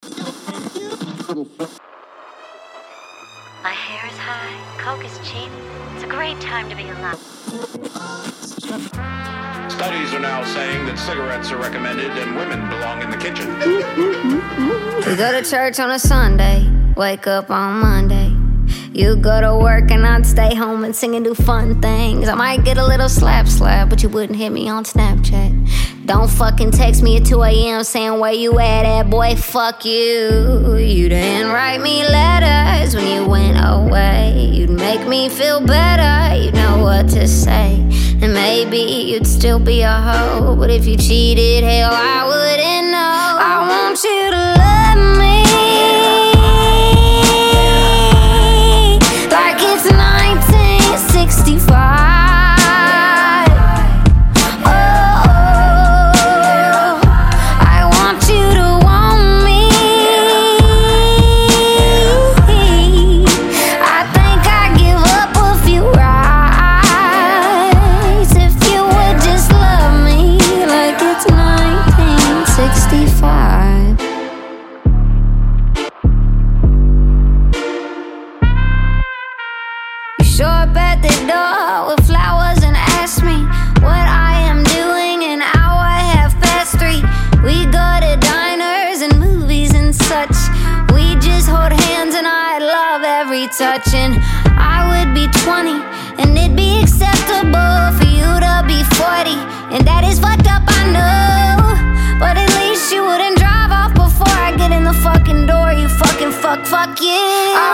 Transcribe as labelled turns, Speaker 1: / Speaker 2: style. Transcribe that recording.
Speaker 1: My hair is high, coke is cheap. It's a great time to be alive.
Speaker 2: Studies are now saying that cigarettes are recommended and women belong in the kitchen.
Speaker 3: We go to church on a Sunday, wake up on Monday. You go to work and I'd stay home and sing and do fun things. I might get a little slap, but you wouldn't hit me on Snapchat. Don't fucking text me at 2 a.m. saying where you at, boy, fuck you. You didn't write me letters when you went away. You'd make me feel better, you know what to say. And maybe you'd still be a hoe, but if you cheated, hell, I wouldn't know. I want you to love me like it's 1965. Show up at the door with flowers and ask me what I am doing in our half-past 3. We go to diners and movies and such. We just hold hands and I love every touch. And I would be 20 and it'd be acceptable for you to be 40. And that is fucked up, I know, but at least you wouldn't drive off before I get in the fucking door. You fucking fuck you.